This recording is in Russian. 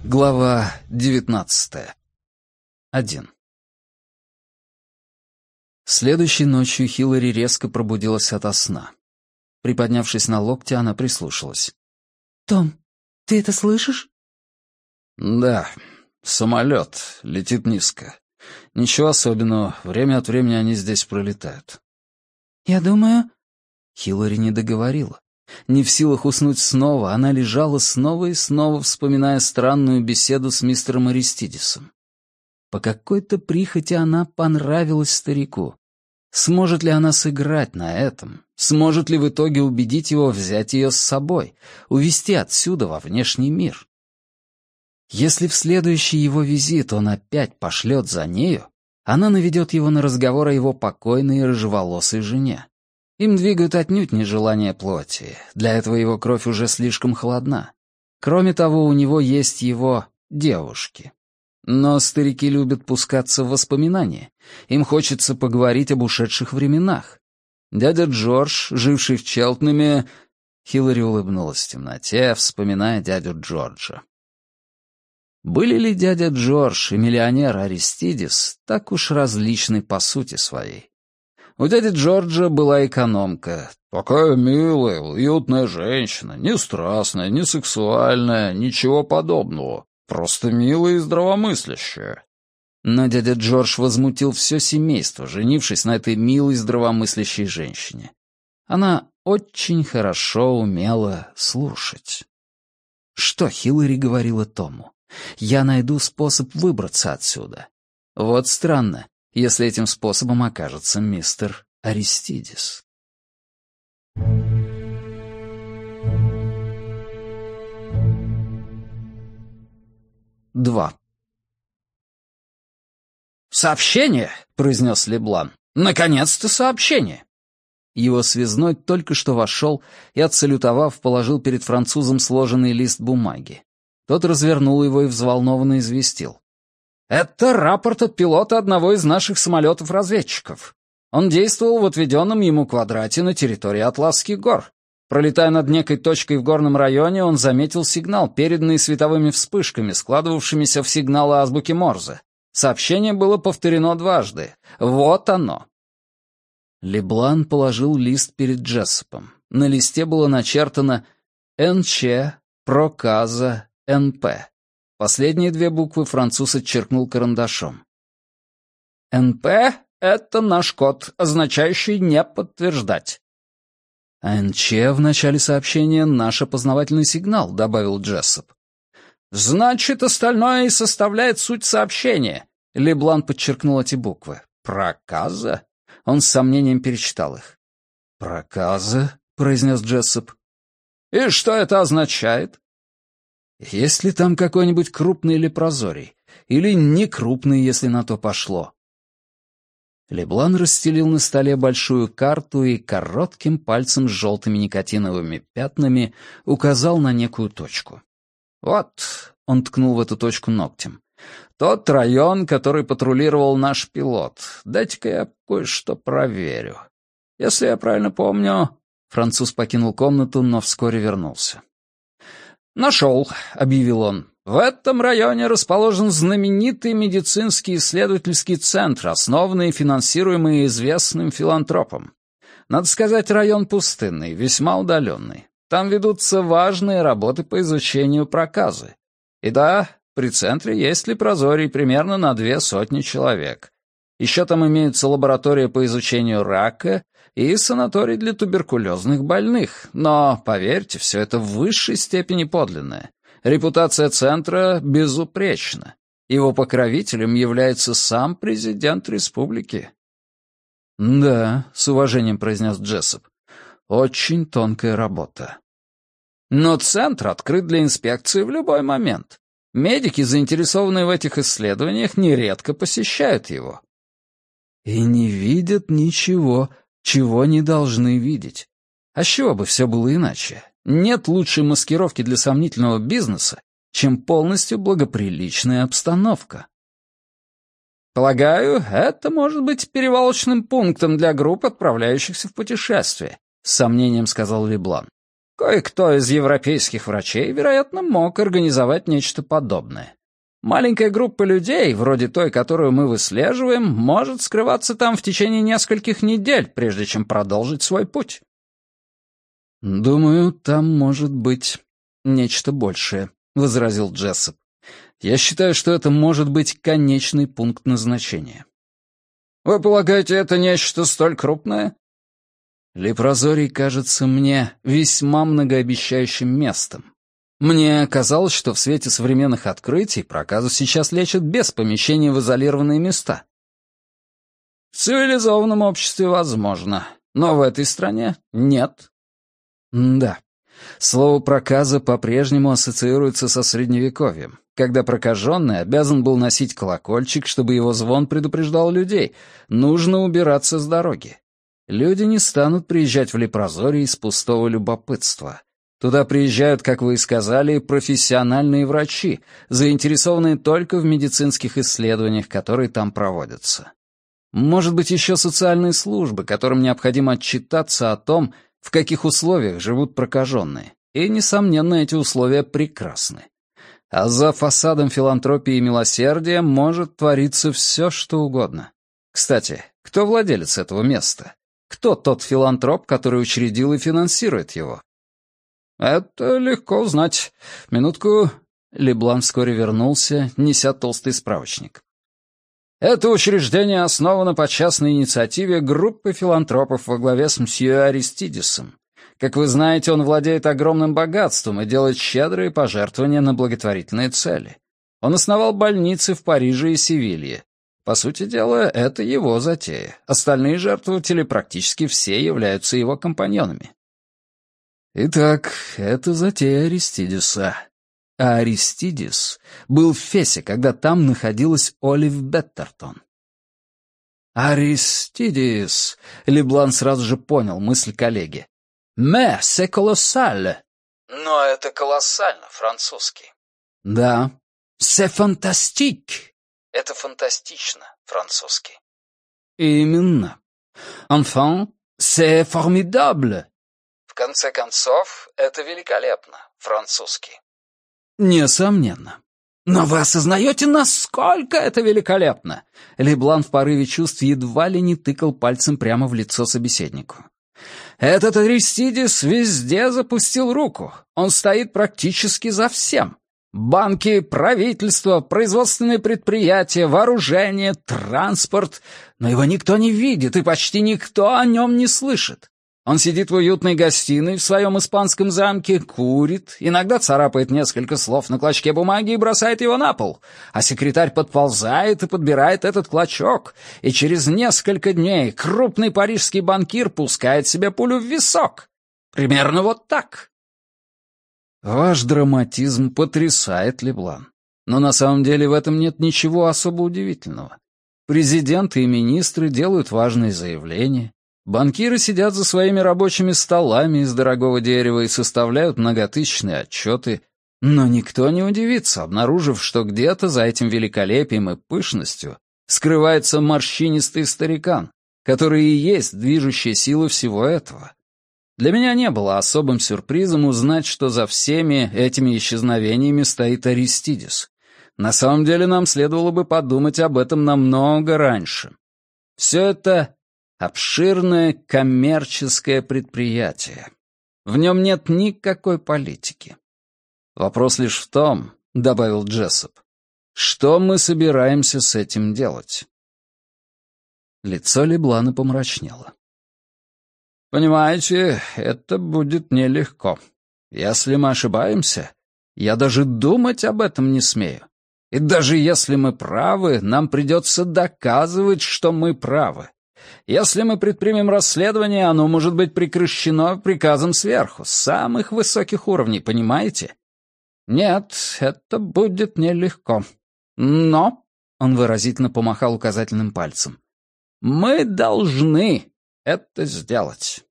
Глава 19. 1. Следующей ночью Хиллари резко пробудилась ото сна. Приподнявшись на локте, она прислушалась. «Том, ты это слышишь?» «Да, самолет летит низко. Ничего особенного, время от времени они здесь пролетают». «Я думаю...» Хиллари не договорила. Не в силах уснуть снова, она лежала снова и снова, вспоминая странную беседу с мистером Аристидисом. По какой-то прихоти она понравилась старику. Сможет ли она сыграть на этом? Сможет ли в итоге убедить его взять ее с собой, увезти отсюда во внешний мир? Если в следующий его визит он опять пошлет за нею, она наведет его на разговор о его покойной рыжеволосой жене. Им двигают отнюдь не желания плоти, для этого его кровь уже слишком холодна. Кроме того, у него есть его девушки. Но старики любят пускаться в воспоминания. Им хочется поговорить об ушедших временах. Дядя Джордж, живший в Челтнаме... Хиллари улыбнулась в темноте, вспоминая дядю Джорджа. Были ли дядя Джордж и миллионер Аристидис так уж различны по сути своей? У дяди Джорджа была экономка. Такая милая, уютная женщина, не страстная, не сексуальная, ничего подобного. Просто милая и здравомыслящая. Но дядя Джордж возмутил все семейство, женившись на этой милой, здравомыслящей женщине. Она очень хорошо умела слушать. Что Хиллари говорила Тому? «Я найду способ выбраться отсюда». Вот странно, если этим способом окажется мистер Аристидис. Два. «Сообщение!» — произнес Леблан. «Наконец-то сообщение!» Его связной только что вошел и, отсалютовав, положил перед французом сложенный лист бумаги. Тот развернул его и взволнованно известил. «Это рапорт от пилота одного из наших самолетов-разведчиков. Он действовал в отведенном ему квадрате на территории Атласских гор. Пролетая над некой точкой в горном районе, он заметил сигнал, переданный световыми вспышками, складывавшимися в сигналы азбуки Морзе. Сообщение было повторено дважды. Вот оно». Леблан положил лист перед Джессопом. На листе было начертано «НЧ Проказа НП». Последние две буквы француз отчеркнул карандашом. «НП — это наш код, означающий «не подтверждать». «А НЧ в начале сообщения — наш опознавательный сигнал», — добавил Джессоп. «Значит, остальное и составляет суть сообщения», — Леблан подчеркнул эти буквы. «Проказа?» Он с сомнением перечитал их. «Проказа?» — произнес Джессоп. «И что это означает?» «Есть ли там какой-нибудь крупный лепрозорий? Или некрупный, если на то пошло?» Леблан расстелил на столе большую карту и коротким пальцем с желтыми никотиновыми пятнами указал на некую точку. «Вот», — он ткнул в эту точку ногтем, — «тот район, который патрулировал наш пилот. Дайте-ка я кое-что проверю. Если я правильно помню...» Француз покинул комнату, но вскоре вернулся. «Нашел», — объявил он. «В этом районе расположен знаменитый медицинский исследовательский центр, основанный и финансируемый известным филантропом. Надо сказать, район пустынный, весьма удаленный. Там ведутся важные работы по изучению проказы. И да, при центре есть лепрозорий примерно на 200 человек. Еще там имеются лаборатория по изучению рака и санаторий для туберкулезных больных. Но, поверьте, все это в высшей степени подлинное. Репутация центра безупречна. Его покровителем является сам президент республики». «Да», — с уважением произнес Джессоп, — «очень тонкая работа». «Но центр открыт для инспекции в любой момент. Медики, заинтересованные в этих исследованиях, нередко посещают его». «И не видят ничего, чего не должны видеть. А с чего бы все было иначе? Нет лучшей маскировки для сомнительного бизнеса, чем полностью благоприличная обстановка». «Полагаю, это может быть перевалочным пунктом для групп, отправляющихся в путешествие», — с сомнением сказал Леблан. Кое-кто из европейских врачей, вероятно, мог организовать нечто подобное. Маленькая группа людей, вроде той, которую мы выслеживаем, может скрываться там в течение нескольких недель, прежде чем продолжить свой путь. «Думаю, там может быть нечто большее», — возразил Джессоп. «Я считаю, что это может быть конечный пункт назначения». «Вы полагаете, это нечто столь крупное?» Лепрозорий кажется мне весьма многообещающим местом. Мне казалось, что в свете современных открытий проказу сейчас лечат без помещения в изолированные места. В цивилизованном обществе возможно, но в этой стране нет. Да, слово «проказа» по-прежнему ассоциируется со Средневековьем, когда прокаженный обязан был носить колокольчик, чтобы его звон предупреждал людей. Нужно убираться с дороги. Люди не станут приезжать в Лепрозорий из пустого любопытства. Туда приезжают, как вы и сказали, профессиональные врачи, заинтересованные только в медицинских исследованиях, которые там проводятся. Может быть, еще социальные службы, которым необходимо отчитаться о том, в каких условиях живут прокаженные. И, несомненно, эти условия прекрасны. А за фасадом филантропии и милосердия может твориться все, что угодно. Кстати, кто владелец этого места? Кто тот филантроп, который учредил и финансирует его? Это легко узнать. Минутку. Леблан вскоре вернулся, неся толстый справочник. Это учреждение основано по частной инициативе группы филантропов во главе с мсье Аристидисом. Как вы знаете, он владеет огромным богатством и делает щедрые пожертвования на благотворительные цели. Он основал больницы в Париже и Севилье. По сути дела, это его затея. Остальные жертвователи практически все являются его компаньонами. Итак, это затея Аристидиса. А Аристидис был в Фесе, когда там находилась Олив Беттертон. «Аристидис!» — Леблан сразу же понял мысль коллеги. «Mais c'est colossal!» «Но это колоссально, французский». «Да». «C'est fantastique!» «Это фантастично, французский». «Именно». «Enfin, c'est formidable!» «В конце концов, это великолепно, французский». «Несомненно». «Но вы осознаете, насколько это великолепно?» Леблан в порыве чувств едва ли не тыкал пальцем прямо в лицо собеседнику. «Этот Аристидис везде запустил руку. Он стоит практически за всем. Банки, правительство, производственные предприятия, вооружение, транспорт. Но его никто не видит, и почти никто о нем не слышит. Он сидит в уютной гостиной в своем испанском замке, курит, иногда царапает несколько слов на клочке бумаги и бросает его на пол, а секретарь подползает и подбирает этот клочок, и через несколько дней крупный парижский банкир пускает себе пулю в висок. Примерно вот так. Ваш драматизм потрясает, Леблан. Но на самом деле в этом нет ничего особо удивительного. Президенты и министры делают важные заявления. Банкиры сидят за своими рабочими столами из дорогого дерева и составляют многотысячные отчеты, но никто не удивится, обнаружив, что где-то за этим великолепием и пышностью скрывается морщинистый старикан, который и есть движущая сила всего этого. Для меня не было особым сюрпризом узнать, что за всеми этими исчезновениями стоит Аристидис. На самом деле нам следовало бы подумать об этом намного раньше. Все это обширное коммерческое предприятие. В нем нет никакой политики. Вопрос лишь в том, — добавил Джессоп, — что мы собираемся с этим делать? Лицо Леблана помрачнело. Понимаете, это будет нелегко. Если мы ошибаемся, я даже думать об этом не смею. И даже если мы правы, нам придется доказывать, что мы правы. Если мы предпримем расследование, оно может быть прекращено приказом сверху, с самых высоких уровней, понимаете? Нет, это будет нелегко. Но, — он выразительно помахал указательным пальцем, — мы должны это сделать.